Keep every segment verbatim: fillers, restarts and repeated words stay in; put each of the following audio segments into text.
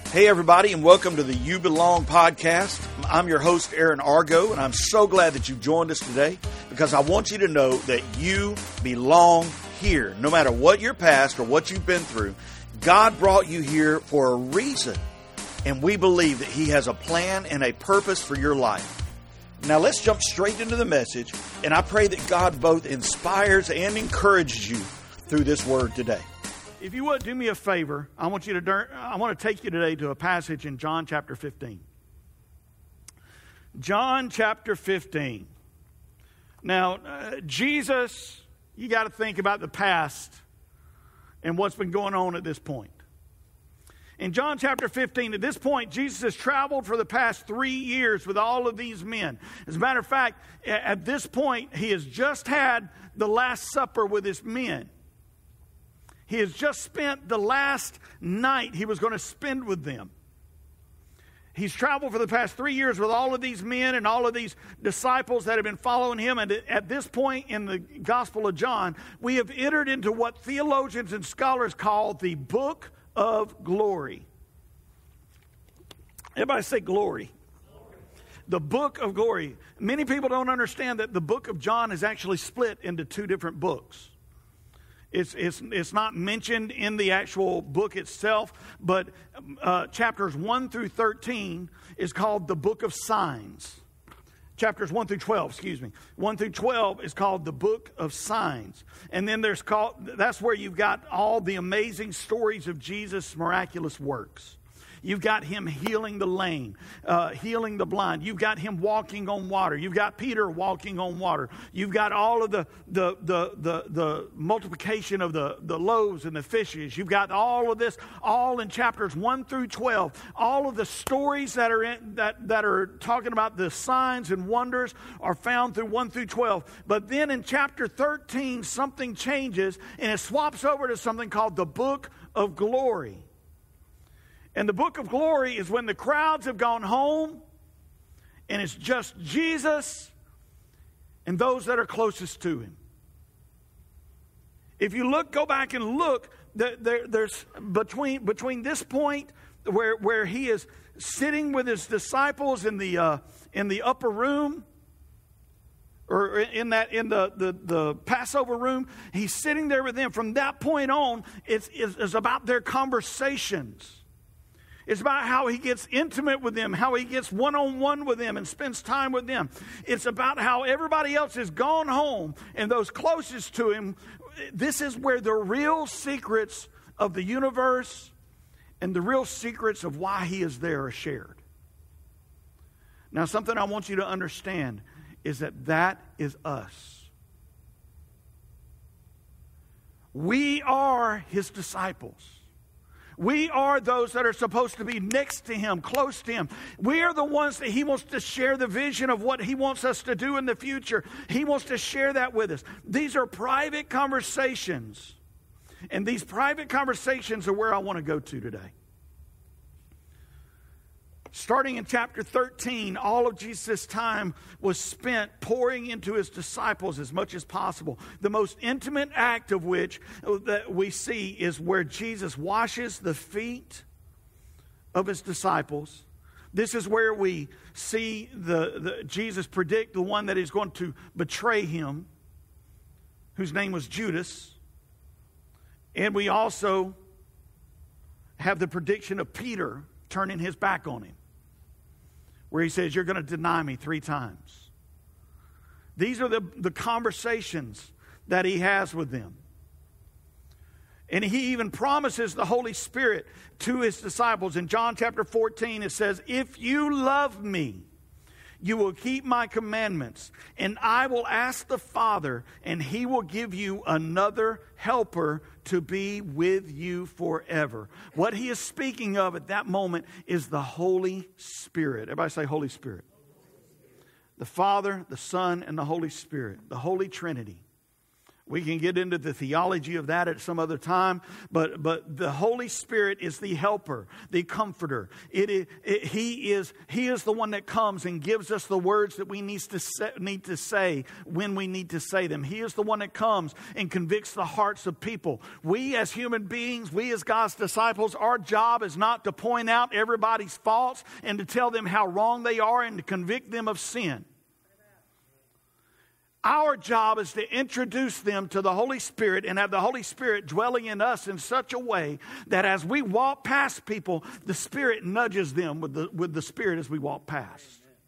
Hey everybody, and welcome to the You Belong podcast. I'm your host, Aaron Argo, and I'm so glad that you've joined us today because I want you to know that you belong here. No matter what your past or what you've been through, God brought you here for a reason, and we believe that He has a plan and a purpose for your life. Now let's jump straight into the message, and I pray that God both inspires and encourages you through this word today. If you would do me a favor, I want you to I want to take you today to a passage in John chapter fifteen. John chapter fifteen. Now, uh, Jesus, you got to think about the past and what's been going on at this point. In John chapter fifteen, at this point, Jesus has traveled for the past three years with all of these men. As a matter of fact, at this point, he has just had the Last Supper with his men. He has just spent the last night he was going to spend with them. He's traveled for the past three years with all of these men and all of these disciples that have been following him. And at this point in the Gospel of John, we have entered into what theologians and scholars call the Book of Glory. Everybody say glory. The Book of Glory. Many people don't understand that the Book of John is actually split into two different books. It's, it's, it's not mentioned in the actual book itself, but uh, chapters one through thirteen is called the Book of Signs. Chapters one through twelve, excuse me. one through twelve is called the Book of Signs. And then there's called, that's where you've got all the amazing stories of Jesus' miraculous works. You've got him healing the lame, uh, healing the blind. You've got him walking on water. You've got Peter walking on water. You've got all of the the the the, the multiplication of the, the loaves and the fishes. You've got all of this, all in chapters one through twelve. All of the stories that are in, that that are talking about the signs and wonders are found through one through twelve. But then in chapter thirteen, something changes and it swaps over to something called the Book of Glory. And the Book of Glory is when the crowds have gone home and it's just Jesus and those that are closest to him. If you look, go back and look, there, there, there's between between this point where, where he is sitting with his disciples in the uh, in the upper room, or in that in the, the, the Passover room, he's sitting there with them. From that point on, it's, it's, it's about their conversations. It's about how he gets intimate with them, how he gets one-on-one with them and spends time with them. It's about how everybody else has gone home and those closest to him. This is where the real secrets of the universe and the real secrets of why he is there are shared. Now, something I want you to understand is that that is us. We are his disciples. We are those that are supposed to be next to him, close to him. We are the ones that he wants to share the vision of what he wants us to do in the future. He wants to share that with us. These are private conversations. And these private conversations are where I want to go to today. Starting in chapter thirteen, all of Jesus' time was spent pouring into his disciples as much as possible. The most intimate act of which that we see is where Jesus washes the feet of his disciples. This is where we see the, the Jesus predict the one that is going to betray him, whose name was Judas. And we also have the prediction of Peter turning his back on him, where he says, you're going to deny me three times. These are the, the conversations that he has with them. And he even promises the Holy Spirit to his disciples. In John chapter fourteen, it says, if you love me, you will keep my commandments, and I will ask the Father, and he will give you another helper to be with you forever. What he is speaking of at that moment is the Holy Spirit. Everybody say Holy Spirit. The Father, the Son, and the Holy Spirit, the Holy Trinity. We can get into the theology of that at some other time, but but the Holy Spirit is the helper, the comforter. It is it, he is he is the one that comes and gives us the words that we need to say, need to say when we need to say them. He is the one that comes and convicts the hearts of people. We as human beings, we as God's disciples, our job is not to point out everybody's faults and to tell them how wrong they are and to convict them of sin. Our job is to introduce them to the Holy Spirit and have the Holy Spirit dwelling in us in such a way that as we walk past people, the Spirit nudges them with the, with the Spirit as we walk past.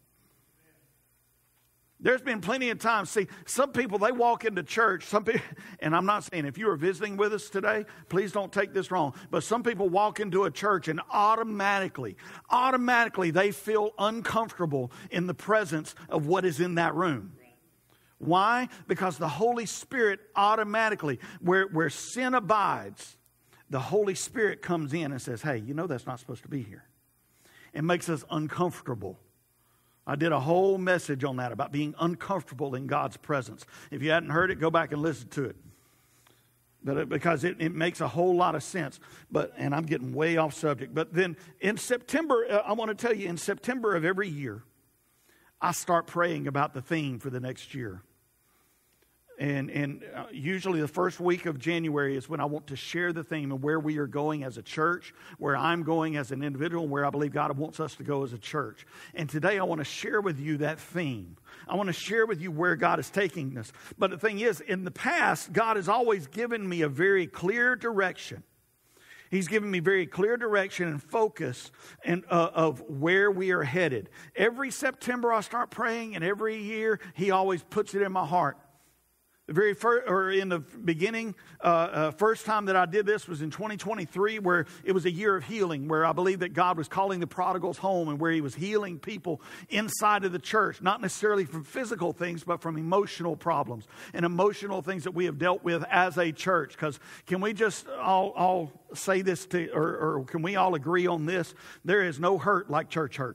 There's been plenty of times, see, some people, they walk into church, some people, and I'm not saying if you are visiting with us today, please don't take this wrong, but some people walk into a church and automatically, automatically they feel uncomfortable in the presence of what is in that room. Why? Because the Holy Spirit automatically, where, where sin abides, the Holy Spirit comes in and says, hey, you know that's not supposed to be here. It makes us uncomfortable. I did a whole message on that about being uncomfortable in God's presence. If you hadn't heard it, go back and listen to it. But it, because it, it makes a whole lot of sense. But and I'm getting way off subject. But then in September, uh, I want to tell you, in September of every year, I start praying about the theme for the next year. And and usually the first week of January is when I want to share the theme of where we are going as a church, where I'm going as an individual, and where I believe God wants us to go as a church. And today I want to share with you that theme. I want to share with you where God is taking us. But the thing is, in the past, God has always given me a very clear direction. He's given me very clear direction and focus and, uh, of where we are headed. Every September I start praying, and every year He always puts it in my heart. The very first, or in the beginning, uh, uh, first time that I did this was in twenty twenty-three, where it was a year of healing, where I believe that God was calling the prodigals home and where He was healing people inside of the church, not necessarily from physical things, but from emotional problems and emotional things that we have dealt with as a church. Because can we just all, all say this, to, or, or can we all agree on this? There is no hurt like church hurt.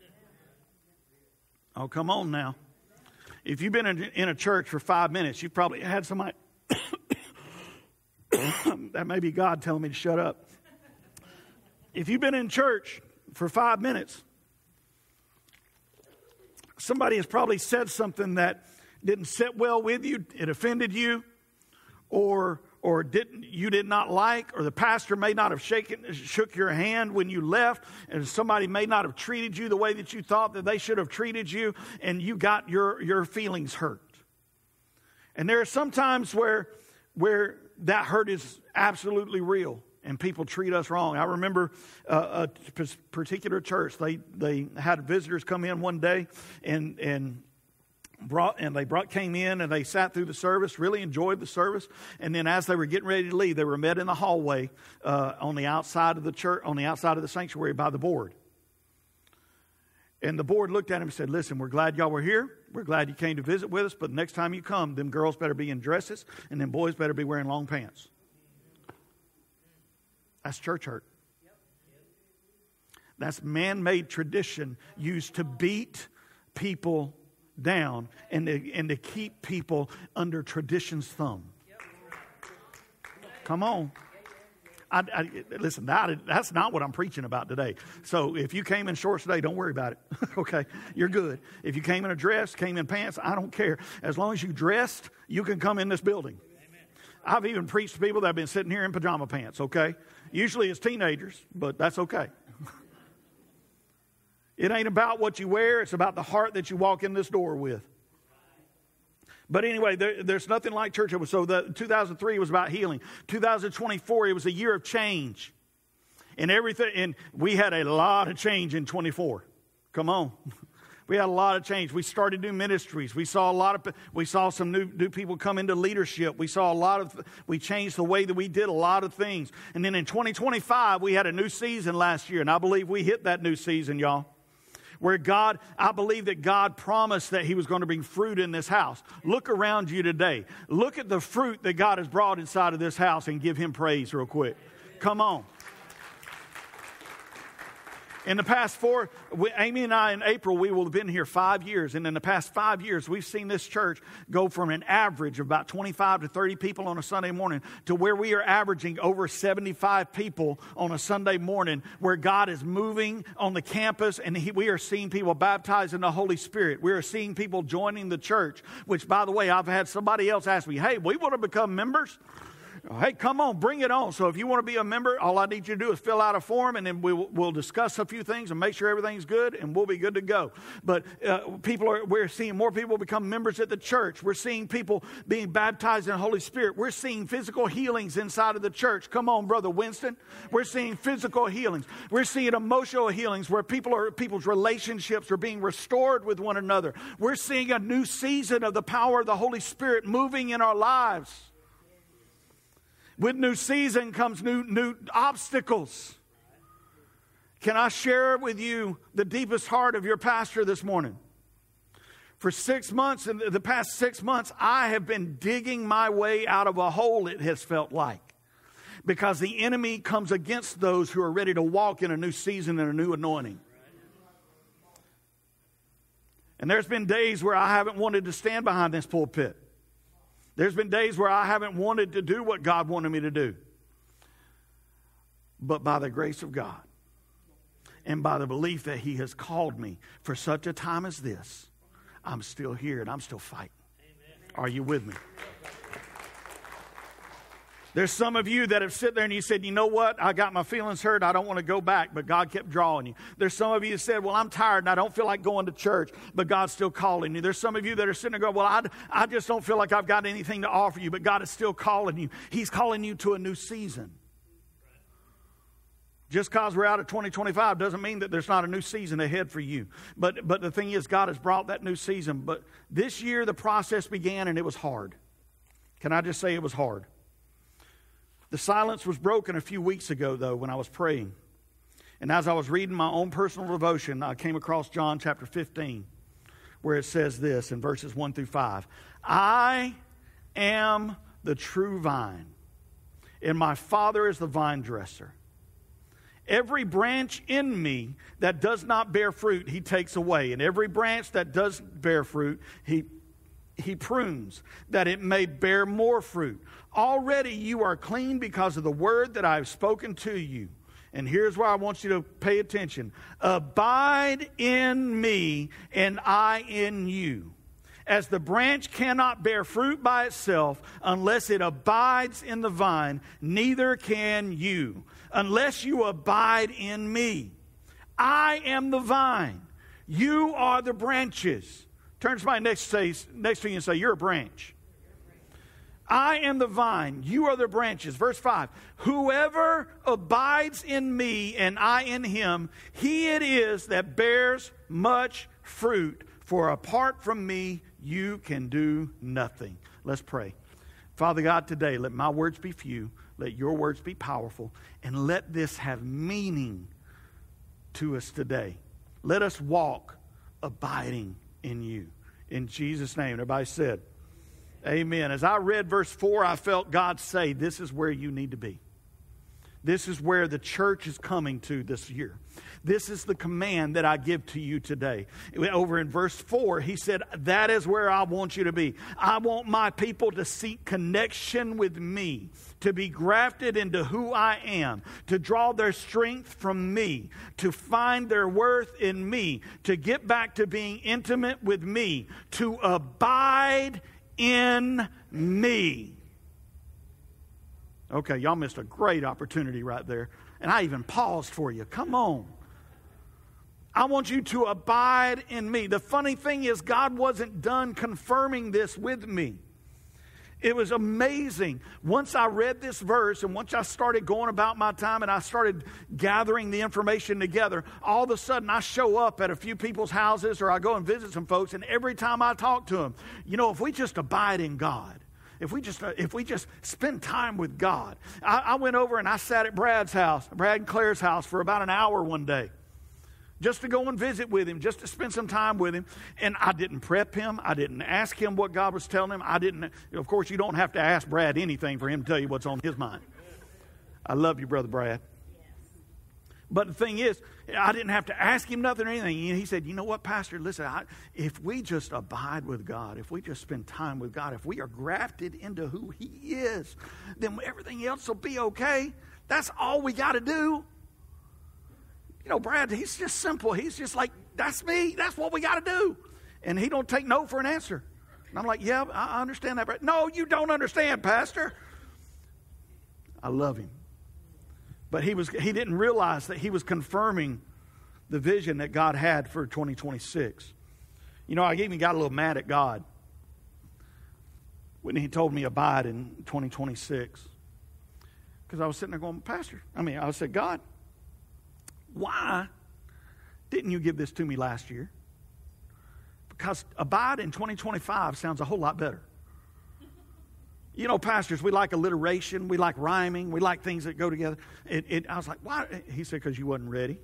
Oh, come on now. If you've been in, in a church for five minutes, you've probably had somebody, that may be God telling me to shut up. If you've been in church for five minutes, somebody has probably said something that didn't sit well with you, it offended you, or or didn't you did not like, or the pastor may not have shaken, shook your hand when you left, and somebody may not have treated you the way that you thought that they should have treated you, and you got your, your feelings hurt. And there are some times where, where that hurt is absolutely real, and people treat us wrong. I remember uh, a particular church, they, they had visitors come in one day, and and Brought and they brought came in and they sat through the service, really enjoyed the service, and then as they were getting ready to leave, they were met in the hallway uh, on the outside of the church, on the outside of the sanctuary by the board. And the board looked at him and said, "Listen, we're glad y'all were here. We're glad you came to visit with us. But next time you come, them girls better be in dresses, and them boys better be wearing long pants." That's church hurt. That's man-made tradition used to beat people down and to, and to keep people under tradition's thumb. Come on. I, I, listen, that, that's not what I'm preaching about today. So if you came in shorts today, don't worry about it. Okay, you're good. If you came in a dress, came in pants, I don't care. As long as you dressed, you can come in this building. Amen. I've even preached to people that have been sitting here in pajama pants, okay? Usually it's teenagers, but that's okay. It ain't about what you wear. It's about the heart that you walk in this door with. But anyway, there, there's nothing like church. So the two thousand three was about healing. two thousand twenty-four, it was a year of change. And everything, and we had a lot of change in twenty-four. Come on. We had a lot of change. We started new ministries. We saw a lot of, we saw some new, new people come into leadership. We saw a lot of, we changed the way that we did a lot of things. And then in twenty twenty-five, we had a new season last year. And I believe we hit that new season, y'all. Where God, I believe that God promised that He was going to bring fruit in this house. Look around you today. Look at the fruit that God has brought inside of this house and give Him praise real quick. Come on. In the past four, we, Amy and I in April, we will have been here five years. And in the past five years, we've seen this church go from an average of about twenty-five to thirty people on a Sunday morning to where we are averaging over seventy-five people on a Sunday morning, where God is moving on the campus, and he, we are seeing people baptized in the Holy Spirit. We are seeing people joining the church, which, by the way, I've had somebody else ask me, hey, we want to become members. Hey, come on, bring it on. So if you want to be a member, all I need you to do is fill out a form, and then we'll, we'll discuss a few things and make sure everything's good, and we'll be good to go. But uh, people are, we're seeing more people become members at the church. We're seeing people being baptized in the Holy Spirit. We're seeing physical healings inside of the church. Come on, Brother Winston. We're seeing physical healings. We're seeing emotional healings where people are, people's relationships are being restored with one another. We're seeing a new season of the power of the Holy Spirit moving in our lives. With new season comes new new obstacles. Can I share with you the deepest heart of your pastor this morning? For six months, in the past six months, I have been digging my way out of a hole, it has felt like. Because the enemy comes against those who are ready to walk in a new season and a new anointing. And there's been days where I haven't wanted to stand behind this pulpit. There's been days where I haven't wanted to do what God wanted me to do. But by the grace of God and by the belief that He has called me for such a time as this, I'm still here and I'm still fighting. Amen. Are you with me? There's some of you that have sit there and you said, you know what? I got my feelings hurt. I don't want to go back, but God kept drawing you. There's some of you that said, well, I'm tired and I don't feel like going to church, but God's still calling you. There's some of you that are sitting there going, well, I, I just don't feel like I've got anything to offer you, but God is still calling you. He's calling you to a new season. Just because we're out of twenty twenty-five doesn't mean that there's not a new season ahead for you. But, but the thing is, God has brought that new season. But this year the process began and it was hard. Can I just say it was hard? The silence was broken a few weeks ago, though, when I was praying. And as I was reading my own personal devotion, I came across John chapter fifteen, where it says this in verses one through five. I am the true vine, and my Father is the vine dresser. Every branch in me that does not bear fruit, He takes away. And every branch that does bear fruit, He He prunes, that it may bear more fruit. Already you are clean because of the word that I have spoken to you. And here's where I want you to pay attention. Abide in me, and I in you. As the branch cannot bear fruit by itself unless it abides in the vine, neither can you, unless you abide in me. I am the vine. You are the branches. Turn to somebody next to, say, next to you and say, you're a branch. I am the vine. You are the branches. Verse five. Whoever abides in me and I in him, he it is that bears much fruit. For apart from me, you can do nothing. Let's pray. Father God, today, let my words be few. Let your words be powerful. And let this have meaning to us today. Let us walk abiding in you. In Jesus' name. Everybody said, amen. As I read verse four, I felt God say, this is where you need to be. This is where the church is coming to this year. This is the command that I give to you today. Over in verse four, he said, that is where I want you to be. I want my people to seek connection with me, to be grafted into who I am, to draw their strength from me, to find their worth in me, to get back to being intimate with me, to abide in me. Okay, y'all missed a great opportunity right there. And I even paused for you. Come on. I want you to abide in me. The funny thing is, God wasn't done confirming this with me. It was amazing. Once I read this verse and once I started going about my time and I started gathering the information together, all of a sudden I show up at a few people's houses or I go and visit some folks, and every time I talk to them, you know, if we just abide in God, If we just if we just spend time with God. I, I went over and I sat at Brad's house, Brad and Claire's house, for about an hour one day. Just to go and visit with him, just to spend some time with him. And I didn't prep him. I didn't ask him what God was telling him. I didn't, of course, you don't have to ask Brad anything for him to tell you what's on his mind. I love you, Brother Brad. But the thing is, I didn't have to ask him nothing or anything. He said, you know what, Pastor, listen, I, if we just abide with God, if we just spend time with God, if we are grafted into who he is, then everything else will be okay. That's all we got to do. You know, Brad, he's just simple. He's just like, that's me. That's what we got to do. And he don't take no for an answer. And I'm like, yeah, I understand that, Brad. No, you don't understand, Pastor. I love him. But he was he didn't realize that he was confirming the vision that God had for twenty twenty-six. You know, I even got a little mad at God when he told me abide in twenty twenty-six. Because I was sitting there going, Pastor, I mean, I said, God, why didn't you give this to me last year? Because abide in twenty twenty-five sounds a whole lot better. You know, pastors, we like alliteration, we like rhyming, we like things that go together. It, it, I was like, why? He said, because you wasn't ready.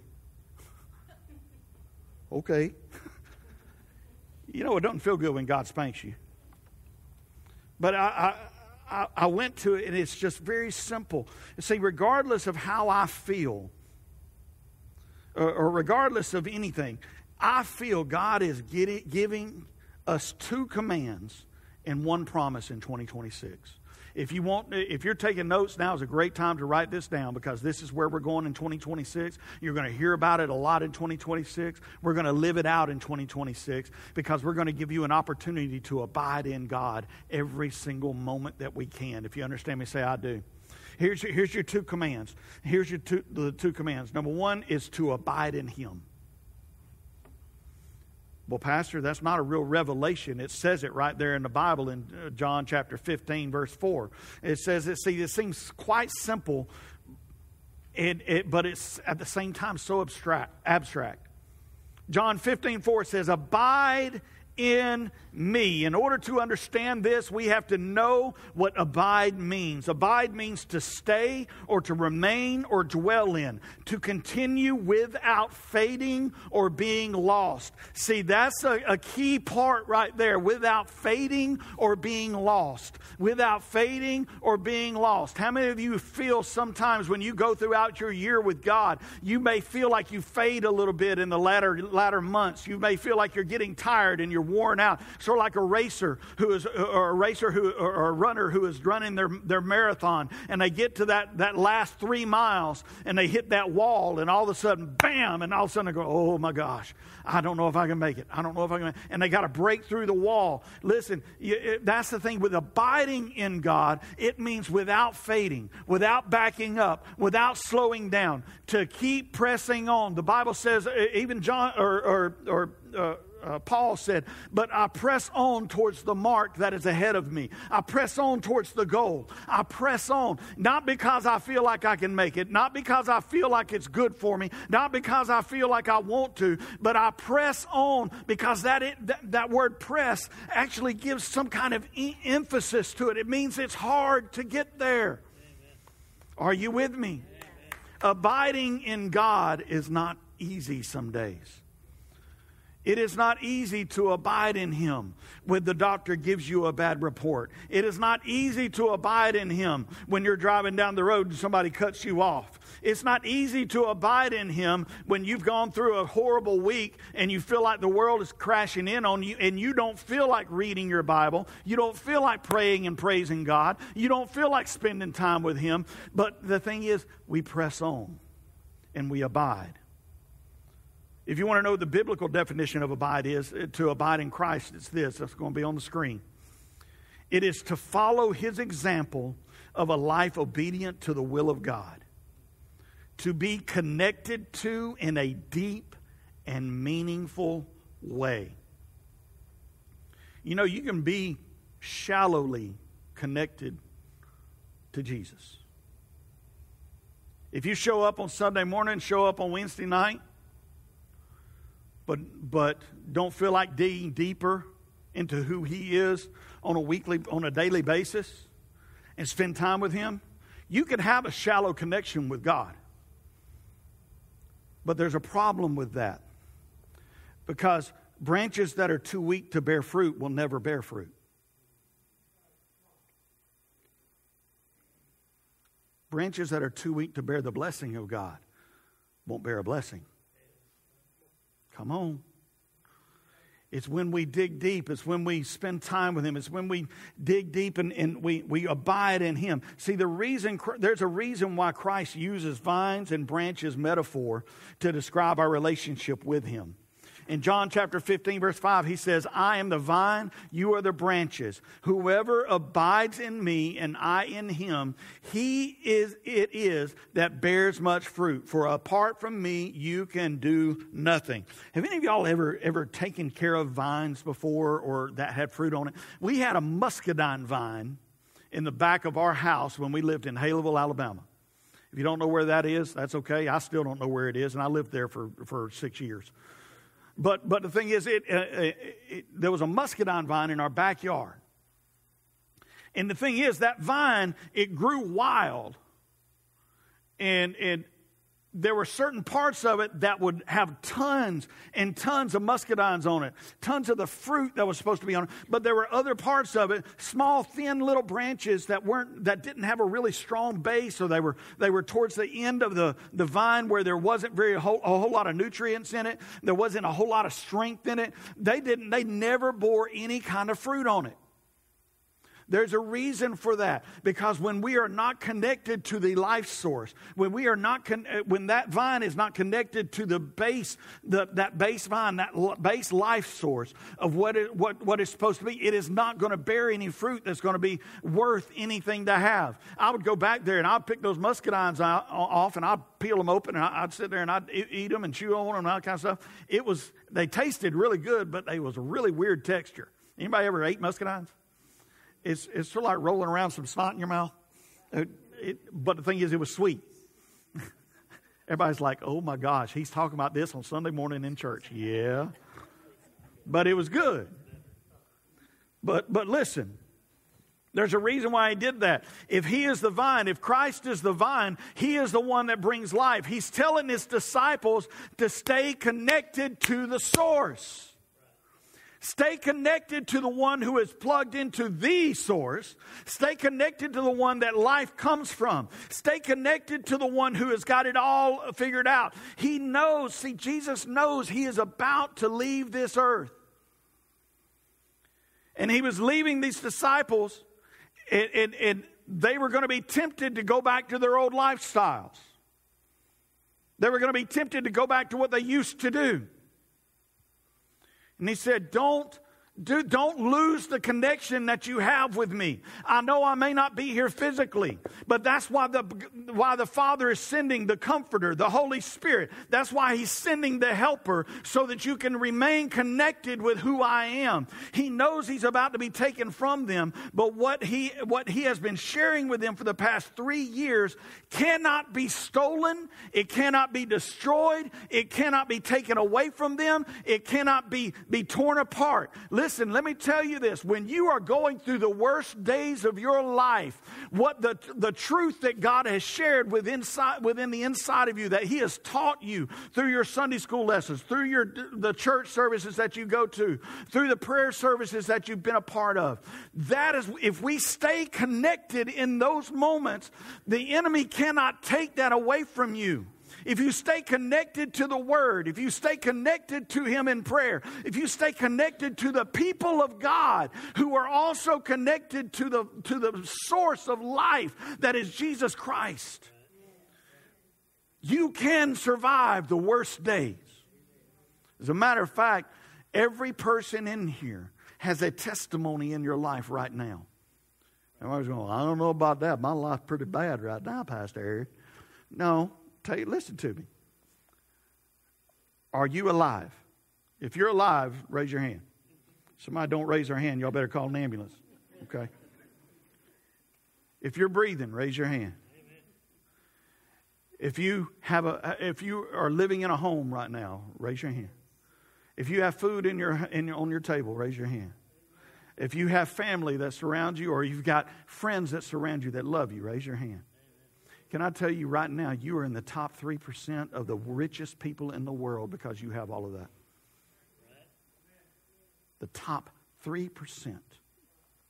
Okay. You know, it doesn't feel good when God spanks you. But I, I, I went to it, and it's just very simple. See, regardless of how I feel, or, or regardless of anything, I feel God is getting, giving us two commands and one promise in twenty twenty-six. If you want, if you're taking notes, now is a great time to write this down, because this is where we're going in twenty twenty-six. You're going to hear about it a lot in twenty twenty-six. We're going to live it out in twenty twenty-six, because we're going to give you an opportunity to abide in God every single moment that we can. If you understand me, say, I do. Here's your, here's your two commands. Here's your two, the two commands. Number one is to abide in Him. Well, Pastor, that's not a real revelation. It says it right there in the Bible in John chapter fifteen, verse four. It says it. See, it seems quite simple, it, it, but it's at the same time so abstract. abstract. John fifteen, four says, abide in me. In order to understand this, we have to know what abide means. Abide means to stay or to remain or dwell in, to continue without fading or being lost. See, that's a, a key part right there. Without fading or being lost. Without fading or being lost. How many of you feel sometimes when you go throughout your year with God, you may feel like you fade a little bit in the latter, latter months. You may feel like you're getting tired and you're worn out, sort of like a racer who is, or a racer who, or a runner who is running their, their marathon, and they get to that, that last three miles and they hit that wall, and all of a sudden, bam, and all of a sudden they go, oh my gosh, I don't know if I can make it. I don't know if I can make it. And they got to break through the wall. Listen, you, it, that's the thing with abiding in God. It means without fading, without backing up, without slowing down, to keep pressing on. The Bible says, even John or or, or uh, Uh, Paul said, but I press on towards the mark that is ahead of me. I press on towards the goal. I press on, not because I feel like I can make it, not because I feel like it's good for me, not because I feel like I want to, but I press on because that, it, that, that word press actually gives some kind of e- emphasis to it. It means it's hard to get there. Amen. Are you with me? Amen. Abiding in God is not easy some days. It is not easy to abide in Him when the doctor gives you a bad report. It is not easy to abide in Him when you're driving down the road and somebody cuts you off. It's not easy to abide in Him when you've gone through a horrible week and you feel like the world is crashing in on you and you don't feel like reading your Bible. You don't feel like praying and praising God. You don't feel like spending time with Him. But the thing is, we press on and we abide. If you want to know what the biblical definition of abide is, to abide in Christ, it's this. It's going to be on the screen. It is to follow His example of a life obedient to the will of God. To be connected to in a deep and meaningful way. You know, you can be shallowly connected to Jesus. If you show up on Sunday morning, show up on Wednesday night, But but don't feel like digging deeper into who He is on a weekly, on a daily basis and spend time with Him, you can have a shallow connection with God. But there's a problem with that. Because branches that are too weak to bear fruit will never bear fruit. Branches that are too weak to bear the blessing of God won't bear a blessing. Come on. It's when we dig deep. It's when we spend time with Him. It's when we dig deep and, and we, we abide in Him. See, the reason there's a reason why Christ uses vines and branches metaphor to describe our relationship with Him. In John chapter fifteen, verse five, He says, I am the vine, you are the branches. Whoever abides in me and I in him, he is it is that bears much fruit. For apart from me, you can do nothing. Have any of y'all ever, ever taken care of vines before or that had fruit on it? We had a muscadine vine in the back of our house when we lived in Haleville, Alabama. If you don't know where that is, that's okay. I still don't know where it is, and I lived there for, for six years. But but the thing is, it, uh, it, it there was a muscadine vine in our backyard. And the thing is, that vine, it grew wild. And, and there were certain parts of it that would have tons and tons of muscadines on it. Tons of the fruit that was supposed to be on it. But there were other parts of it, small, thin little branches that weren't that didn't have a really strong base. So they were they were towards the end of the, the vine where there wasn't very a whole, a whole lot of nutrients in it. There wasn't a whole lot of strength in it. They didn't they never bore any kind of fruit on it. There's a reason for that, because when we are not connected to the life source, when we are not, con- when that vine is not connected to the base, the, that base vine, that l- base life source of what it, what what is supposed to be, it is not going to bear any fruit that's going to be worth anything to have. I would go back there and I'd pick those muscadines out, off and I'd peel them open and I'd sit there and I'd eat them and chew on them and all that kind of stuff. It was they tasted really good, but they was a really weird texture. Anybody ever ate muscadines? It's it's sort of like rolling around some snot in your mouth. It, it, but the thing is, it was sweet. Everybody's like, oh my gosh, he's talking about this on Sunday morning in church. Yeah. But it was good. But but listen, there's a reason why he did that. If he is the vine, if Christ is the vine, he is the one that brings life. He's telling his disciples to stay connected to the source. Stay connected to the one who is plugged into the source. Stay connected to the one that life comes from. Stay connected to the one who has got it all figured out. He knows, see, Jesus knows he is about to leave this earth. And he was leaving these disciples, and, and, and they were going to be tempted to go back to their old lifestyles. They were going to be tempted to go back to what they used to do. And he said, don't, do, don't lose the connection that you have with me. I know I may not be here physically, but that's why the, why the Father is sending the Comforter, the Holy Spirit. That's why he's sending the Helper, so that you can remain connected with who I am. He knows he's about to be taken from them, but what he, what he has been sharing with them for the past three years cannot be stolen. It cannot be destroyed. It cannot be taken away from them. It cannot be, be torn apart. Listen, let me tell you this. When you are going through the worst days of your life, what the, the truth that God has shared within, within the inside of you, that he has taught you through your Sunday school lessons, through your the church services that you go to, through the prayer services that you've been a part of, that is, if we stay connected in those moments, the enemy cannot take that away from you. If you stay connected to the Word, if you stay connected to Him in prayer, if you stay connected to the people of God who are also connected to the, to the source of life that is Jesus Christ, you can survive the worst days. As a matter of fact, every person in here has a testimony in your life right now. Everybody's going, I don't know about that. My life's pretty bad right now, Pastor Eric. No. Tell you, listen to me. Are you alive? If you're alive, raise your hand. Somebody don't raise their hand, y'all better call an ambulance. Okay? If you're breathing, raise your hand. If you have a, if you are living in a home right now, raise your hand. If you have food in your, in your on your table, raise your hand. If you have family that surrounds you, or you've got friends that surround you that love you, raise your hand. Can I tell you right now, you are in the top three percent of the richest people in the world because you have all of that. The top three percent.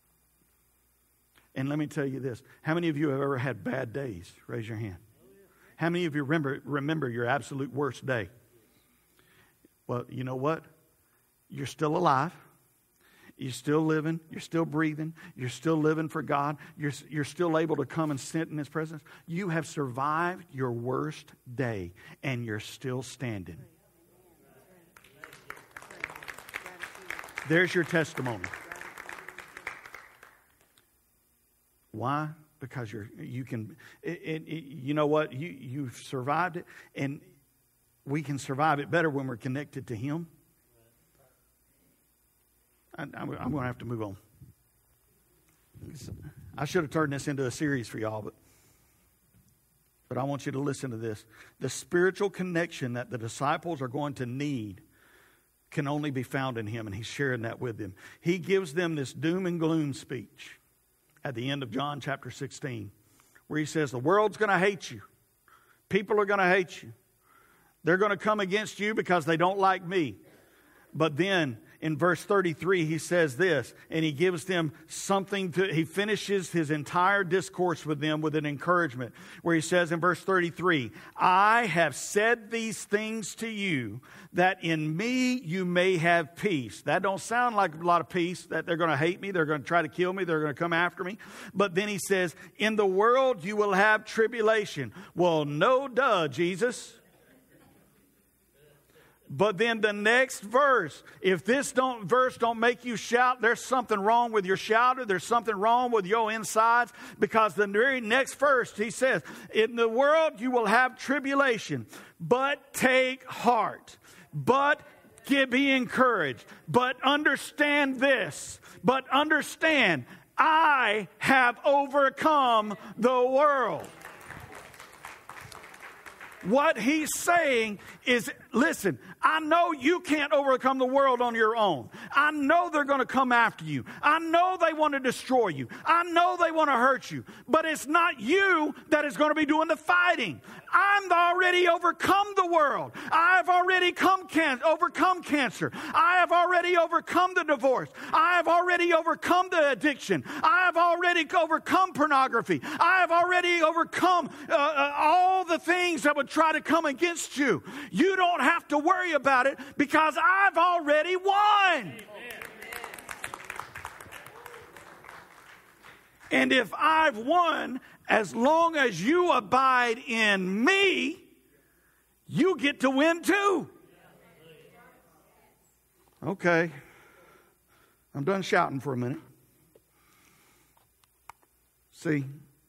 And let me tell you this. How many of you have ever had bad days? Raise your hand. How many of you remember, remember your absolute worst day? Well, you know what? You're still alive. You're still living. You're still breathing. You're still living for God. You're, you're still able to come and sit in His presence. You have survived your worst day, and you're still standing. There's your testimony. Why? Because you're you can. It, it, it, you know what? You you've survived it, and we can survive it better when we're connected to Him. I, I'm, I'm going to have to move on. I should have turned this into a series for y'all, but but I want you to listen to this. The spiritual connection that the disciples are going to need can only be found in Him, and He's sharing that with them. He gives them this doom and gloom speech at the end of John chapter sixteen, where He says, the world's going to hate you. People are going to hate you. They're going to come against you because they don't like me. But then in verse thirty-three, He says this, and He gives them something to, He finishes His entire discourse with them with an encouragement, where He says in verse thirty-three, I have said these things to you, that in me you may have peace. That don't sound like a lot of peace, that they're going to hate me, they're going to try to kill me, they're going to come after me. But then He says, in the world you will have tribulation. Well, no duh, Jesus. But then the next verse, if this don't verse don't make you shout, there's something wrong with your shouter. There's something wrong with your insides, because the very next verse, He says, in the world you will have tribulation, but take heart, but get, be encouraged, but understand this, but understand, I have overcome the world. What He's saying is, listen, I know you can't overcome the world on your own. I know they're going to come after you. I know they want to destroy you. I know they want to hurt you. But it's not you that is going to be doing the fighting. I'm already overcome the world. I have already come can- overcome cancer. I have already overcome the divorce. I have already overcome the addiction. I have already overcome pornography. I have already overcome uh, uh, all the things that would try to come against you. You don't have to worry about it, because I've already won. Amen. And if I've won, as long as you abide in me, you get to win too. Okay. I'm done shouting for a minute. See,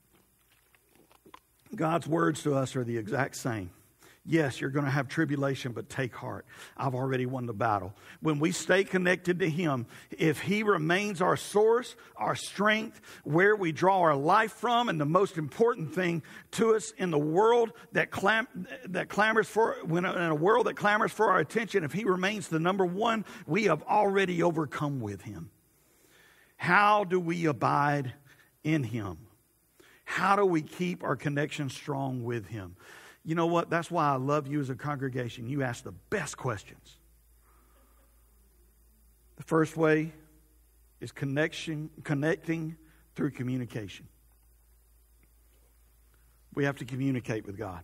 God's words to us are the exact same. Yes, you're going to have tribulation, but take heart. I've already won the battle. When we stay connected to Him, if He remains our source, our strength, where we draw our life from, and the most important thing to us in the world that clam- that clamors for, when in a world that clamors for our attention, if He remains the number one, we have already overcome with Him. How do we abide in Him? How do we keep our connection strong with Him? You know what? That's why I love you as a congregation. You ask the best questions. The first way is connection, connecting through communication. We have to communicate with God.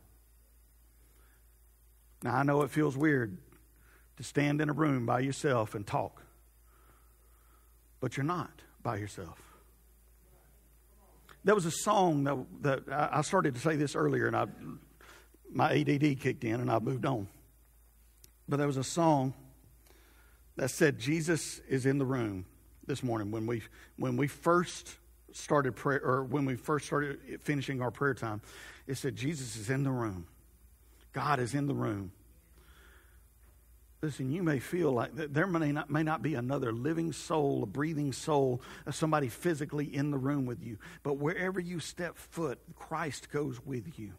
Now, I know it feels weird to stand in a room by yourself and talk, but you're not by yourself. There was a song that, that I started to say this earlier, and I... my A D D kicked in and I moved on. But there was a song that said, Jesus is in the room this morning. When we when we first started prayer, or when we first started finishing our prayer time, it said, Jesus is in the room. God is in the room. Listen, you may feel like there may not, may not be another living soul, a breathing soul, somebody physically in the room with you. But wherever you step foot, Christ goes with you.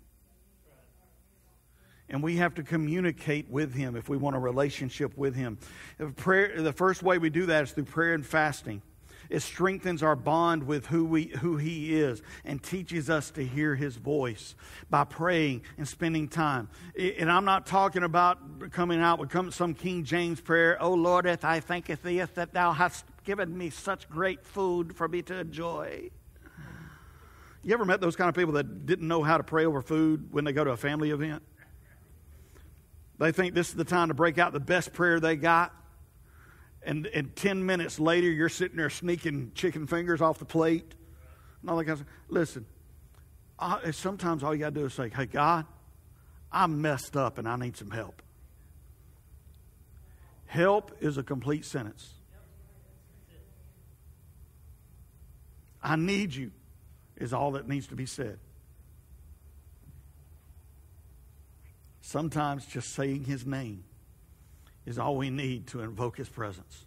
And we have to communicate with Him if we want a relationship with Him. If prayer, the first way we do that is through prayer and fasting. It strengthens our bond with who we who He is and teaches us to hear His voice by praying and spending time. And I'm not talking about coming out with some King James prayer, "Oh Lord, I thanketh Thee that Thou hast given me such great food for me to enjoy." You ever met those kind of people that didn't know how to pray over food when they go to a family event? They think this is the time to break out the best prayer they got. And, and ten minutes later, you're sitting there sneaking chicken fingers off the plate. And all that kind of stuff. Listen, I, sometimes all you got to do is say, hey, God, I'm messed up and I need some help. Help is a complete sentence. I need you is all that needs to be said. Sometimes just saying his name is all we need to invoke his presence.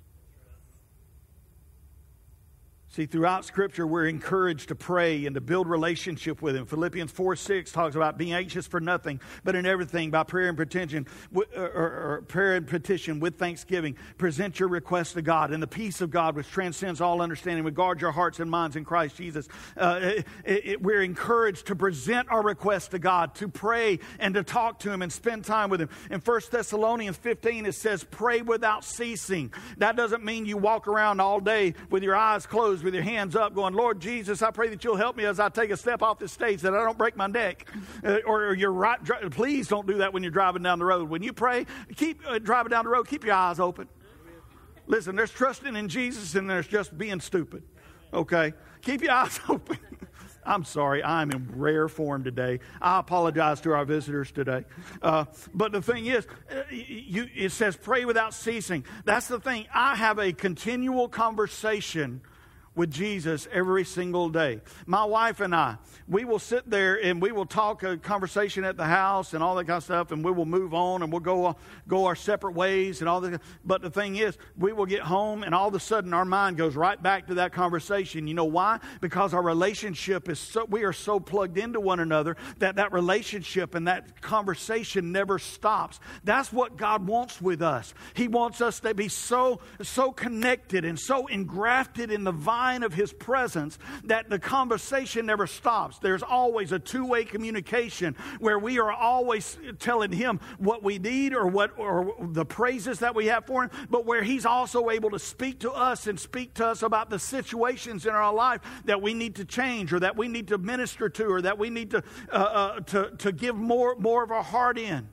See, throughout Scripture, we're encouraged to pray and to build relationship with him. Philippians four six talks about being anxious for nothing, but in everything, by prayer and petition, or, or, or prayer and petition with thanksgiving, present your requests to God. And the peace of God, which transcends all understanding, will guard your hearts and minds in Christ Jesus. Uh, it, it, we're encouraged to present our requests to God, to pray and to talk to him and spend time with him. In First Thessalonians fifteen, it says, pray without ceasing. That doesn't mean you walk around all day with your eyes closed, with your hands up going, Lord Jesus, I pray that you'll help me as I take a step off this stage that I don't break my neck. Uh, or, or you're right. Dri- please don't do that when you're driving down the road. When you pray, keep uh, driving down the road, keep your eyes open. Listen, there's trusting in Jesus and there's just being stupid. Okay? Keep your eyes open. I'm sorry, I'm in rare form today. I apologize to our visitors today. Uh, but the thing is, uh, you, it says pray without ceasing. That's the thing. I have a continual conversation with Jesus every single day. My wife and I, we will sit there and we will talk a conversation at the house and all that kind of stuff, and we will move on and we'll go go our separate ways and all that. But the thing is, we will get home and all of a sudden our mind goes right back to that conversation. You know why? Because our relationship is so, we are so plugged into one another that that relationship and that conversation never stops. That's what God wants with us. He wants us to be so, so connected and so engrafted in the vine of his presence that the conversation never stops. There's always a two-way communication where we are always telling him what we need or what or the praises that we have for him, but where he's also able to speak to us and speak to us about the situations in our life that we need to change or that we need to minister to or that we need to uh, uh, to, to give more, more of our heart in.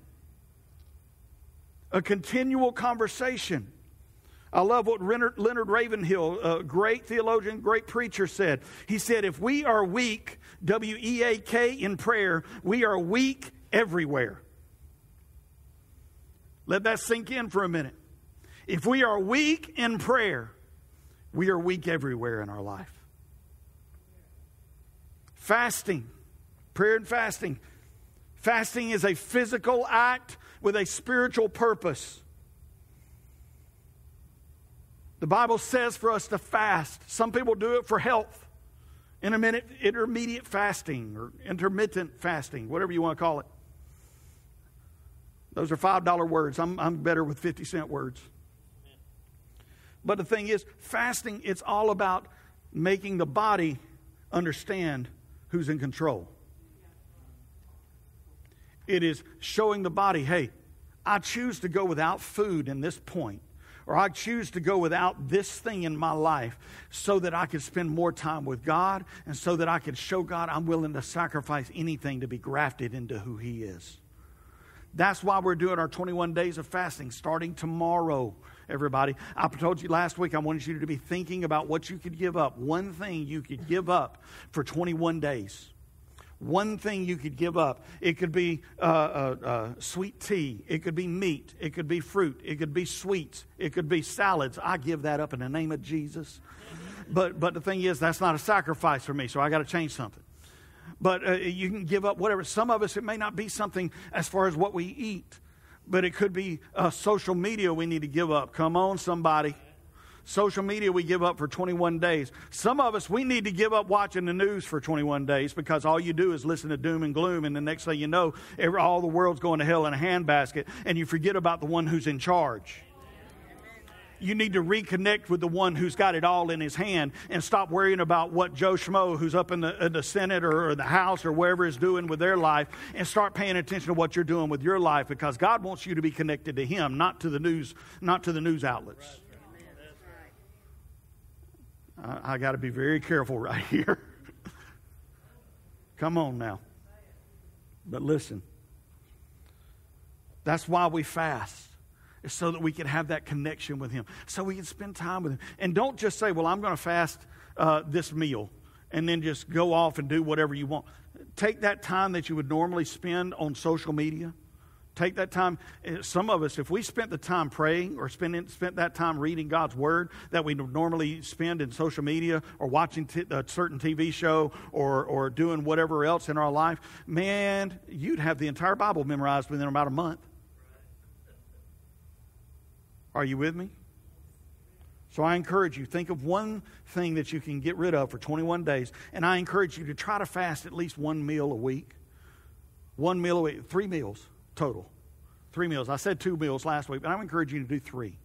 A continual conversation. I love what Leonard Ravenhill, a great theologian, great preacher, said. He said, if we are weak, W E A K, in prayer, we are weak everywhere. Let that sink in for a minute. If we are weak in prayer, we are weak everywhere in our life. Fasting, prayer and fasting. Fasting is a physical act with a spiritual purpose. The Bible says for us to fast. Some people do it for health. Intermittent, intermediate fasting or intermittent fasting, whatever you want to call it. Those are five dollar words. I'm, I'm better with fifty cent words. But the thing is, fasting, it's all about making the body understand who's in control. It is showing the body, hey, I choose to go without food in this point. Or I choose to go without this thing in my life so that I can spend more time with God and so that I can show God I'm willing to sacrifice anything to be grafted into who he is. That's why we're doing our twenty-one days of fasting starting tomorrow, everybody. I told you last week I wanted you to be thinking about what you could give up. One thing you could give up for twenty-one days. One thing you could give up. It could be uh, uh, uh, sweet tea. It could be meat. It could be fruit. It could be sweets. It could be salads. I give that up in the name of Jesus. But but the thing is, that's not a sacrifice for me, so I got to change something. But uh, you can give up whatever. Some of us, it may not be something as far as what we eat, but it could be uh, social media we need to give up. Come on, somebody. Social media we give up for twenty-one days. Some of us, we need to give up watching the news for twenty-one days because all you do is listen to doom and gloom, and the next thing you know, every, all the world's going to hell in a handbasket, and you forget about the one who's in charge. You need to reconnect with the one who's got it all in his hand and stop worrying about what Joe Schmo, who's up in the, in the Senate or, or the House or wherever is doing with their life, and start paying attention to what you're doing with your life, because God wants you to be connected to him, not to the news, not to the news outlets. I, I got to be very careful right here. Come on now. But listen, that's why we fast. It's so that we can have that connection with Him. So we can spend time with Him. And don't just say, well, I'm going to fast uh, this meal and then just go off and do whatever you want. Take that time that you would normally spend on social media. Take that time. Some of us, if we spent the time praying or spend, spent that time reading God's Word that we normally spend in social media or watching t- a certain T V show or, or doing whatever else in our life, man, you'd have the entire Bible memorized within about a month. Are you with me? So I encourage you, think of one thing that you can get rid of for twenty-one days. And I encourage you to try to fast at least one meal a week. One meal a week. Three meals total. Three meals. I said two meals last week, but I encourage you to do three.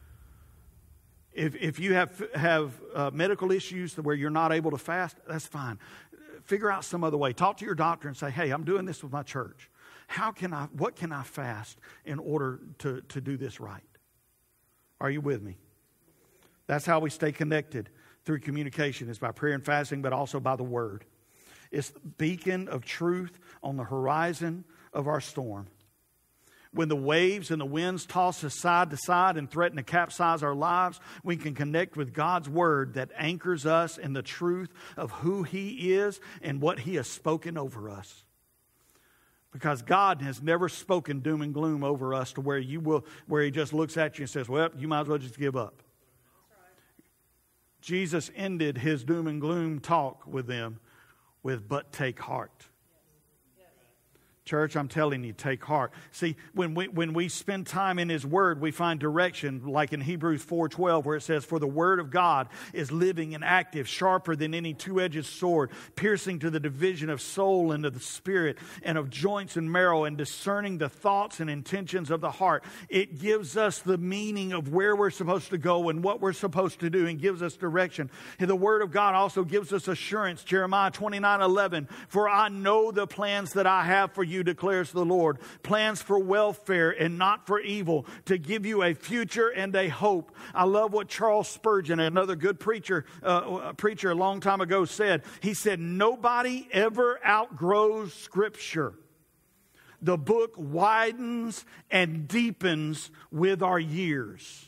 If if you have, have uh, medical issues where you're not able to fast, that's fine. Figure out some other way. Talk to your doctor and say, hey, I'm doing this with my church. How can I, what can I fast in order to, to do this right? Are you with me? That's how we stay connected through communication, is by prayer and fasting, but also by the Word. It's the beacon of truth on the horizon of our storm. When the waves and the winds toss us side to side and threaten to capsize our lives, we can connect with God's Word that anchors us in the truth of who He is and what He has spoken over us. Because God has never spoken doom and gloom over us to where you will, where He just looks at you and says, well, you might as well just give up. Right. Jesus ended His doom and gloom talk with them with, but take heart. Church, I'm telling you, take heart. See, when we when we spend time in His Word, we find direction, like in Hebrews four twelve, where it says, for the Word of God is living and active, sharper than any two-edged sword, piercing to the division of soul and of the spirit, and of joints and marrow, and discerning the thoughts and intentions of the heart. It gives us the meaning of where we're supposed to go and what we're supposed to do, and gives us direction. And the Word of God also gives us assurance. Jeremiah twenty-nine eleven, for I know the plans that I have for you, you, declares the Lord, plans for welfare and not for evil, to give you a future and a hope. I love what Charles Spurgeon, another good preacher, uh, a preacher a long time ago, said. He said, nobody ever outgrows Scripture. The book widens and deepens with our years.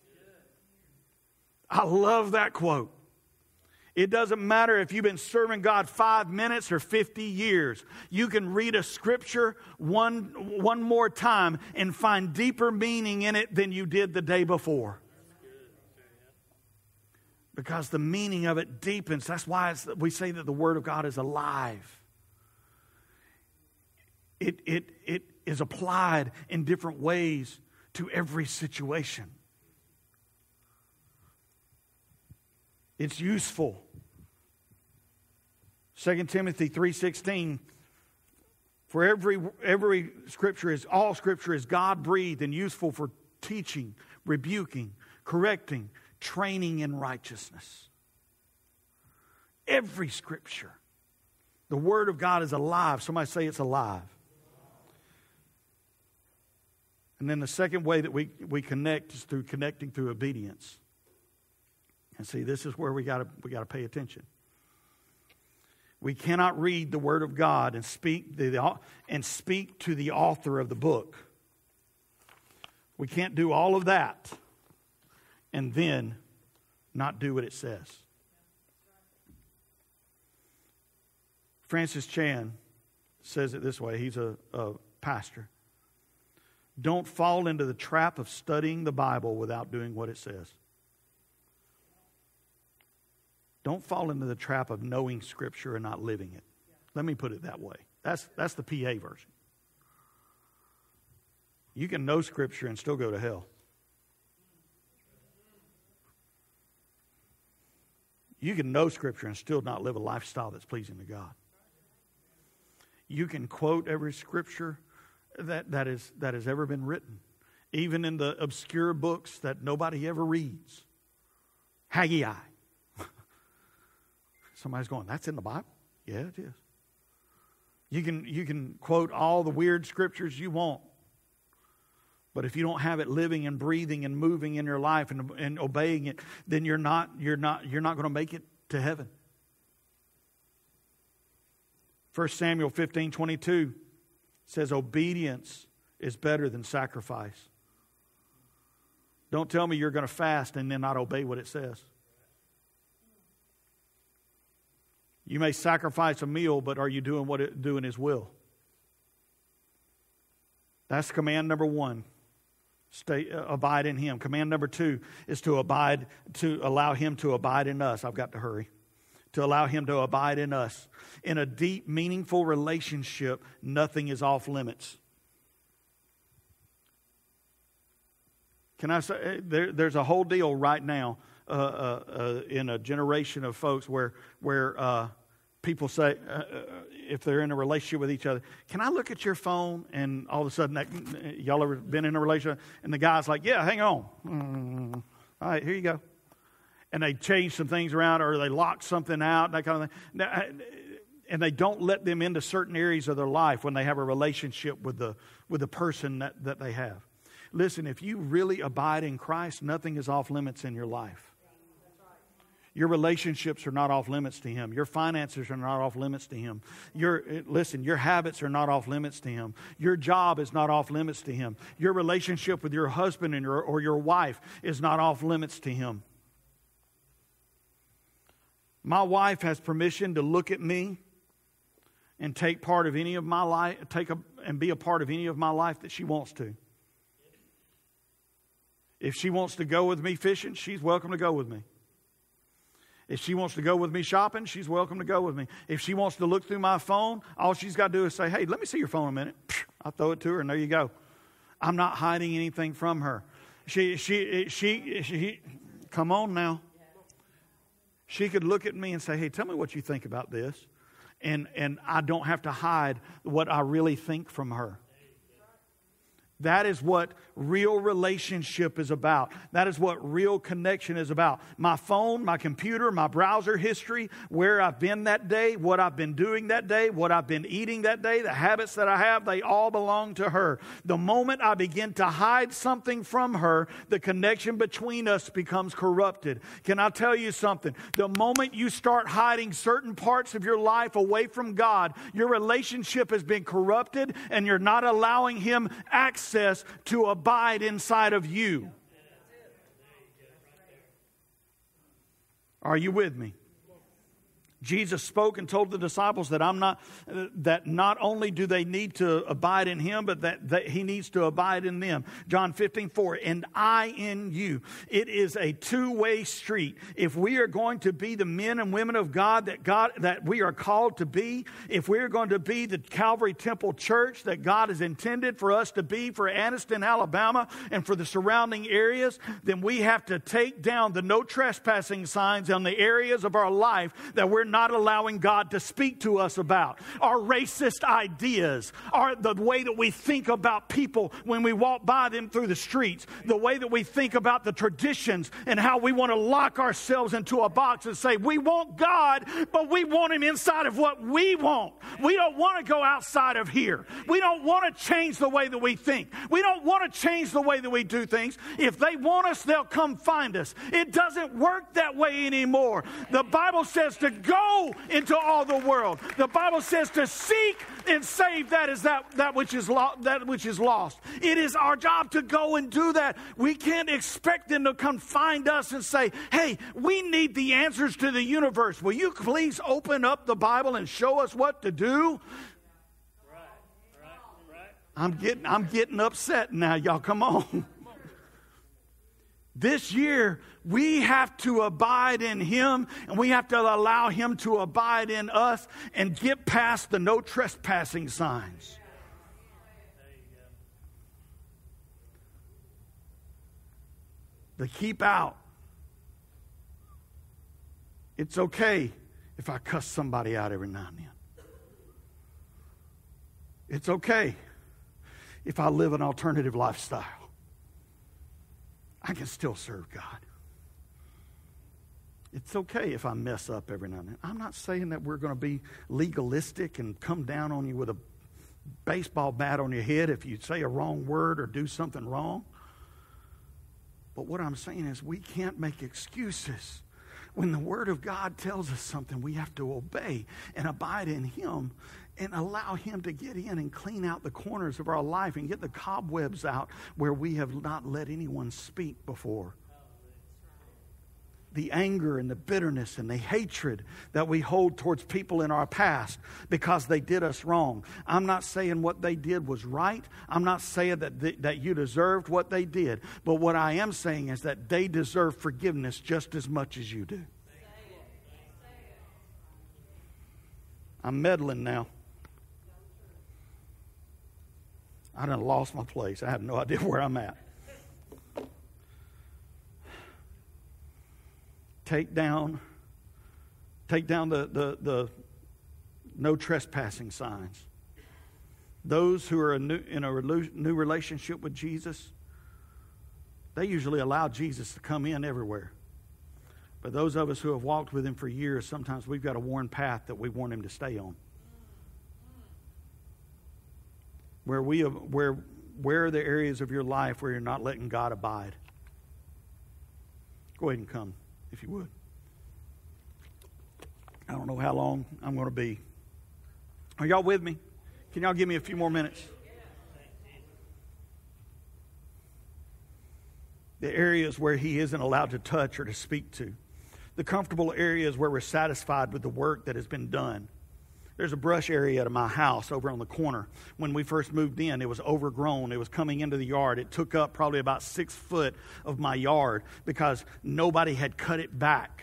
I love that quote. It doesn't matter if you've been serving God five minutes or fifty years. You can read a scripture one, one more time and find deeper meaning in it than you did the day before. Because the meaning of it deepens. That's why it's, we say that the Word of God is alive. It, it, it is applied in different ways to every situation. It's useful. Second Timothy three sixteen, for every every scripture is all scripture is God-breathed and useful for teaching, rebuking, correcting, training in righteousness. Every scripture. The Word of God is alive. Somebody say it's alive. And then the second way that we, we connect is through connecting through obedience. And see, this is where we got to we got to pay attention. We cannot read the Word of God and speak the and speak to the author of the book. We can't do all of that and then not do what it says. Francis Chan says it this way. He's a, a pastor. Don't fall into the trap of studying the Bible without doing what it says. Don't fall into the trap of knowing Scripture and not living it. Let me put it that way. That's, that's the P A version. You can know Scripture and still go to hell. You can know Scripture and still not live a lifestyle that's pleasing to God. You can quote every Scripture that, that, is, that has ever been written, even in the obscure books that nobody ever reads. Haggai. Somebody's going, that's in the Bible? Yeah, it is. You can, you can quote all the weird scriptures you want. But if you don't have it living and breathing and moving in your life and, and obeying it, then you're not, you're not, you're not going to make it to heaven. First Samuel fifteen twenty-two says obedience is better than sacrifice. Don't tell me you're going to fast and then not obey what it says. You may sacrifice a meal, but are you doing what it doing His will? That's command number one. Stay, uh, abide in Him. Command number two is to abide, to allow Him to abide in us. I've got to hurry. To allow Him to abide in us. In a deep, meaningful relationship, nothing is off limits. Can I say, there, there's a whole deal right now uh, uh, uh, in a generation of folks where, where uh, people say, uh, if they're in a relationship with each other, can I look at your phone? And all of a sudden, that, y'all ever been in a relationship? And the guy's like, yeah, hang on. Mm, all right, here you go. And they change some things around, or they lock something out, that kind of thing. Now, and they don't let them into certain areas of their life when they have a relationship with the with the person that, that they have. Listen, if you really abide in Christ, nothing is off limits in your life. Your relationships are not off limits to Him. Your finances are not off limits to Him. Your, listen, your habits are not off limits to Him. Your job is not off limits to Him. Your relationship with your husband and your, or your wife is not off limits to Him. My wife has permission to look at me and take part of any of my life, take a, and be a part of any of my life that she wants to. If she wants to go with me fishing, she's welcome to go with me. If she wants to go with me shopping, she's welcome to go with me. If she wants to look through my phone, all she's got to do is say, hey, let me see your phone a minute. I'll throw it to her, and there you go. I'm not hiding anything from her. She, she, she, she, come on now. She could look at me and say, hey, tell me what you think about this. And, and I don't have to hide what I really think from her. That is what real relationship is about. That is what real connection is about. My phone, my computer, my browser history, where I've been that day, what I've been doing that day, what I've been eating that day, the habits that I have, they all belong to her. The moment I begin to hide something from her, the connection between us becomes corrupted. Can I tell you something? The moment you start hiding certain parts of your life away from God, your relationship has been corrupted and you're not allowing Him access to abide inside of you. Are you with me? Jesus spoke and told the disciples that I'm not uh, that not only do they need to abide in Him, but that, that He needs to abide in them. John fifteen four, and I in you. It is a two-way street. If we are going to be the men and women of God that God that we are called to be, if we're going to be the Calvary Temple Church that God has intended for us to be for Anniston, Alabama, and for the surrounding areas, then we have to take down the no trespassing signs on the areas of our life that we're not allowing God to speak to us about. Our racist ideas, our, the way that we think about people when we walk by them through the streets, the way that we think about the traditions and how we want to lock ourselves into a box and say, we want God, but we want Him inside of what we want. We don't want to go outside of here. We don't want to change the way that we think. We don't want to change the way that we do things. If they want us, they'll come find us. It doesn't work that way anymore. The Bible says to go into all the world. The Bible says to seek and save that is that, that which is lo- that which is lost. It is our job to go and do that. We can't expect them to come find us and say, hey, we need the answers to the universe. Will you please open up the Bible and show us what to do? Right, right, right. I'm getting I'm getting upset now, y'all. Come on. This year, we have to abide in Him, and we have to allow Him to abide in us and get past the no trespassing signs. The keep out. It's okay if I cuss somebody out every now and then. It's okay if I live an alternative lifestyle. I can still serve God. It's okay if I mess up every now and then. I'm not saying that we're going to be legalistic and come down on you with a baseball bat on your head if you say a wrong word or do something wrong. But what I'm saying is we can't make excuses. When the Word of God tells us something, we have to obey and abide in Him and allow Him to get in and clean out the corners of our life and get the cobwebs out where we have not let anyone speak before. The anger and the bitterness and the hatred that we hold towards people in our past because they did us wrong. I'm not saying what they did was right. I'm not saying that, th- that you deserved what they did. But what I am saying is that they deserve forgiveness just as much as you do. I'm meddling now. I done lost my place. I have no idea where I'm at. Take down, take down the, the, the no trespassing signs. Those who are a new, in a new relationship with Jesus, they usually allow Jesus to come in everywhere. But those of us who have walked with Him for years, sometimes we've got a worn path that we want Him to stay on. Where we have, where where are the areas of your life where you're not letting God abide? Go ahead and come, if you would. I don't know how long I'm going to be. Are y'all with me? Can y'all give me a few more minutes? The areas where He isn't allowed to touch or to speak to. The comfortable areas where we're satisfied with the work that has been done. There's a brush area at my house over on the corner. When we first moved in, it was overgrown. It was coming into the yard. It took up probably about six foot of my yard because nobody had cut it back.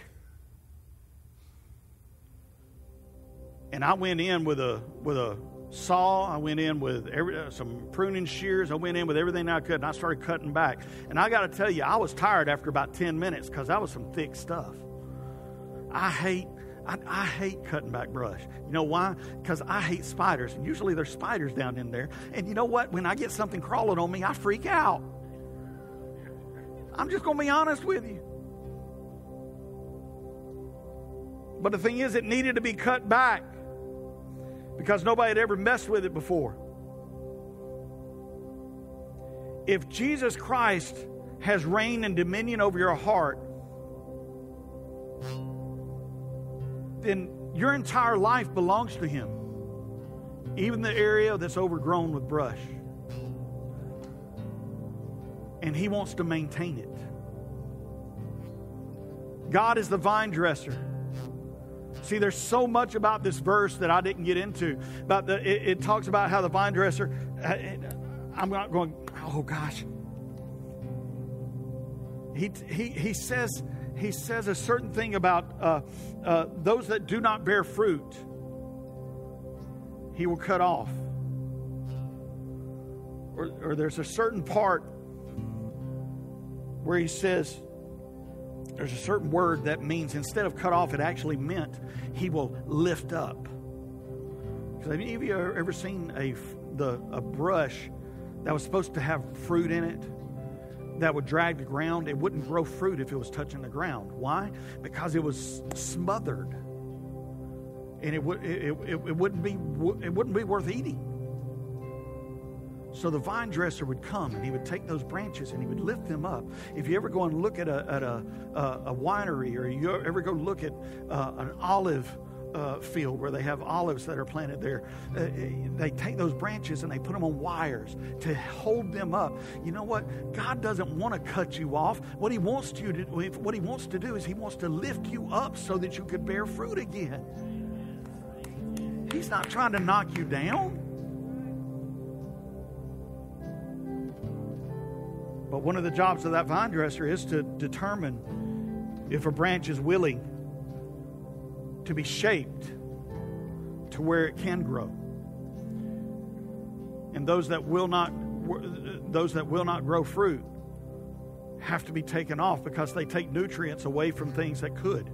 And I went in with a with a saw. I went in with every, uh, some pruning shears. I went in with everything I could, and I started cutting back. And I got to tell you, I was tired after about ten minutes because that was some thick stuff. I hate I, I hate cutting back brush. You know why? Because I hate spiders. And usually there's spiders down in there. And you know what? When I get something crawling on me, I freak out. I'm just going to be honest with you. But the thing is, it needed to be cut back because nobody had ever messed with it before. If Jesus Christ has reign and dominion over your heart, then your entire life belongs to Him. Even the area that's overgrown with brush. And He wants to maintain it. God is the vine dresser. See, there's so much about this verse that I didn't get into. About the, it, it talks about how the vine dresser, I'm not going, oh gosh. He, he, he says, He says a certain thing about uh, uh, those that do not bear fruit, He will cut off. Or, or there's a certain part where He says, there's a certain word that means instead of cut off, it actually meant He will lift up. Have any of you ever seen a, the, a brush that was supposed to have fruit in it? That would drag the ground. It wouldn't grow fruit if it was touching the ground. Why? Because it was smothered, and it would it, it, it wouldn't be it wouldn't be worth eating. So the vine dresser would come and he would take those branches and he would lift them up. If you ever go and look at a at a a, a winery, or you ever go look at uh, an olive Uh, field where they have olives that are planted there, uh, they take those branches and they put them on wires to hold them up. You know what? God doesn't want to cut you off. What He wants to do, what He wants to do is He wants to lift you up so that you could bear fruit again. He's not trying to knock you down. But one of the jobs of that vine dresser is to determine if a branch is willing to be shaped to where it can grow. And those that will not those that will not grow fruit have to be taken off because they take nutrients away from things that could.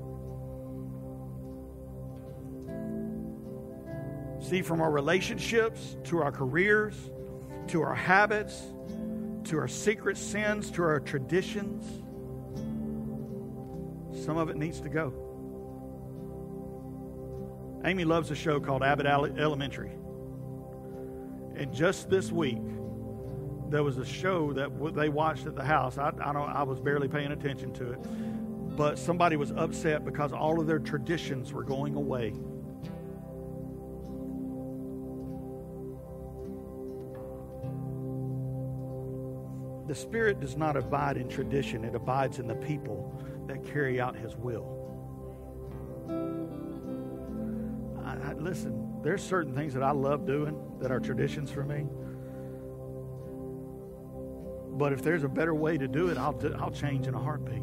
See, from our relationships to our careers, to our habits, to our secret sins, to our traditions, some of it needs to go. Amy loves a show called Abbott Elementary. And just this week, there was a show that they watched at the house. I, I don't. I was barely paying attention to it. But somebody was upset because all of their traditions were going away. The Spirit does not abide in tradition. It abides in the people that carry out His will. I, I, listen, there's certain things that I love doing that are traditions for me. But if there's a better way to do it, I'll, do, I'll change in a heartbeat.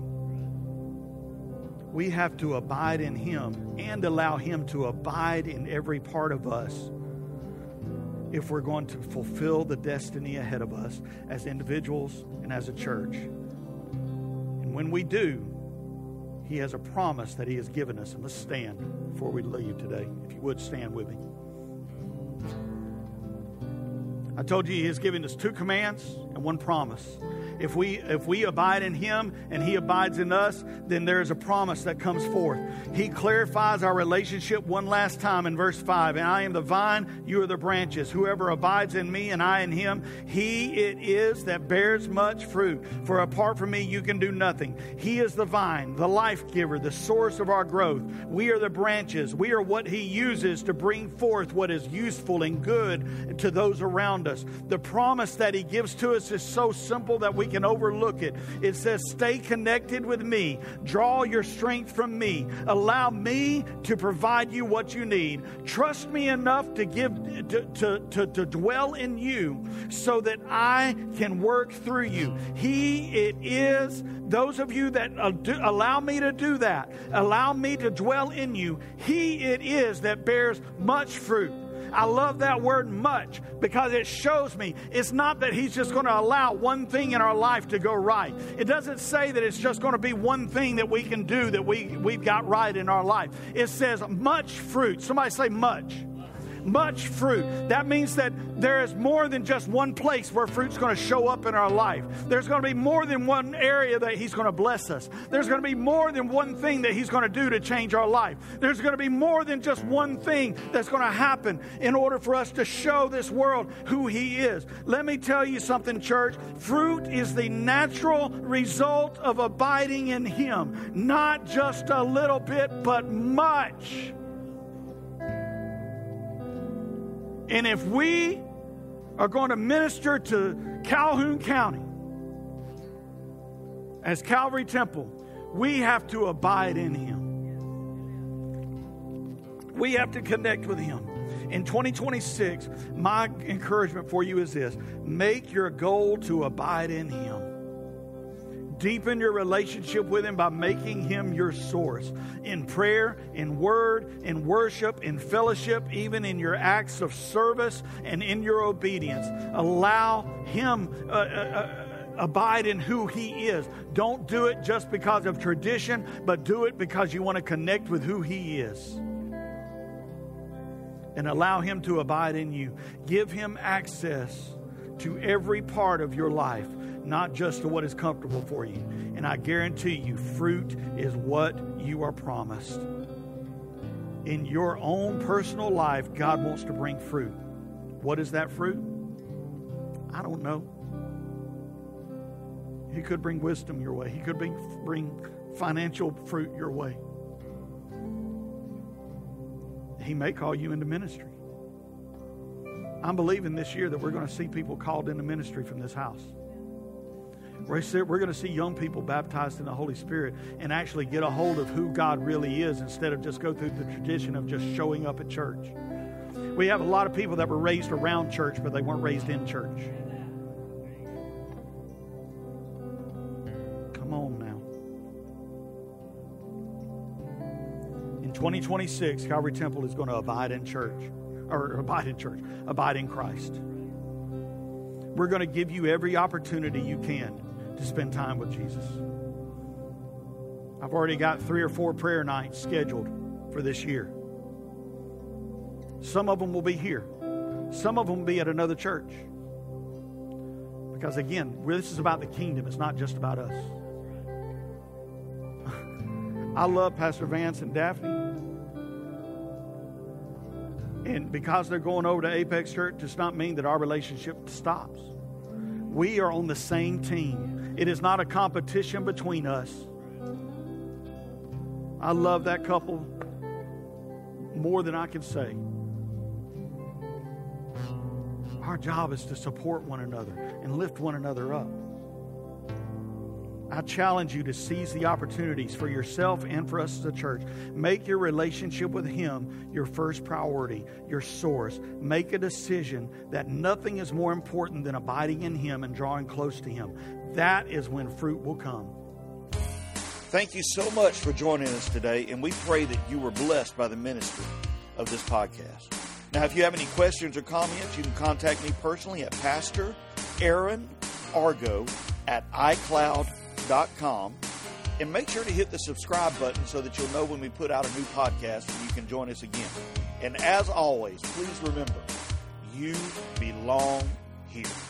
We have to abide in Him and allow Him to abide in every part of us if we're going to fulfill the destiny ahead of us as individuals and as a church. And when we do, He has a promise that He has given us. And let's stand before we leave today. If you would, stand with me. I told you He has given us two commands and one promise. If we if we abide in Him and He abides in us, then there is a promise that comes forth. He clarifies our relationship one last time in verse five. And I am the vine, you are the branches. Whoever abides in me and I in him, he it is that bears much fruit. For apart from me, you can do nothing. He is the vine, the life giver, the source of our growth. We are the branches. We are what He uses to bring forth what is useful and good to those around us. The promise that He gives to us is so simple that we can overlook it. It says, stay connected with me. Draw your strength from me. Allow me to provide you what you need. Trust me enough to give to, to, to, to dwell in you so that I can work through you. He it is. Those of you that uh, do, allow me to do that, allow me to dwell in you, He it is that bears much fruit. I love that word much because it shows me it's not that He's just going to allow one thing in our life to go right. It doesn't say that it's just going to be one thing that we can do that we, we've got right in our life. It says much fruit. Somebody say much. Much fruit. That means that there is more than just one place where fruit's going to show up in our life. There's going to be more than one area that He's going to bless us. There's going to be more than one thing that He's going to do to change our life. There's going to be more than just one thing that's going to happen in order for us to show this world who He is. Let me tell you something, church. Fruit is the natural result of abiding in Him. Not just a little bit, but much. And if we are going to minister to Calhoun County as Calvary Temple, we have to abide in Him. We have to connect with Him. In twenty twenty-six, my encouragement for you is this. Make your goal to abide in Him. Deepen your relationship with Him by making Him your source. In prayer, in word, in worship, in fellowship, even in your acts of service and in your obedience. Allow Him uh, uh, uh, abide in who He is. Don't do it just because of tradition, but do it because you want to connect with who He is. And allow Him to abide in you. Give Him access to every part of your life, not just to what is comfortable for you. And I guarantee you, fruit is what you are promised. In your own personal life, God wants to bring fruit. What is that fruit? I don't know. He could bring wisdom your way. He could bring, bring financial fruit your way. He may call you into ministry. I'm believing this year that we're going to see people called into ministry from this house. We're going to see young people baptized in the Holy Spirit and actually get a hold of who God really is instead of just go through the tradition of just showing up at church. We have a lot of people that were raised around church, but they weren't raised in church. Come on now. In twenty twenty-six, Calvary Temple is going to abide in church. Or abide in church. Abide in Christ. We're going to give you every opportunity you can to spend time with Jesus. I've already got three or four prayer nights scheduled for this year. Some of them will be here. Some of them will be at another church. Because again, this is about the kingdom. It's not just about us. I love Pastor Vance and Daphne. And because they're going over to Apex Church does not mean that our relationship stops. We are on the same team. It is not a competition between us. I love that couple more than I can say. Our job is to support one another and lift one another up. I challenge you to seize the opportunities for yourself and for us as a church. Make your relationship with Him your first priority, your source. Make a decision that nothing is more important than abiding in Him and drawing close to Him. That is when fruit will come. Thank you so much for joining us today, and we pray that you were blessed by the ministry of this podcast. Now, if you have any questions or comments, you can contact me personally at Pastor Aaron Argo at i cloud dot com. And make sure to hit the subscribe button so that you'll know when we put out a new podcast and you can join us again. And as always, please remember, you belong here.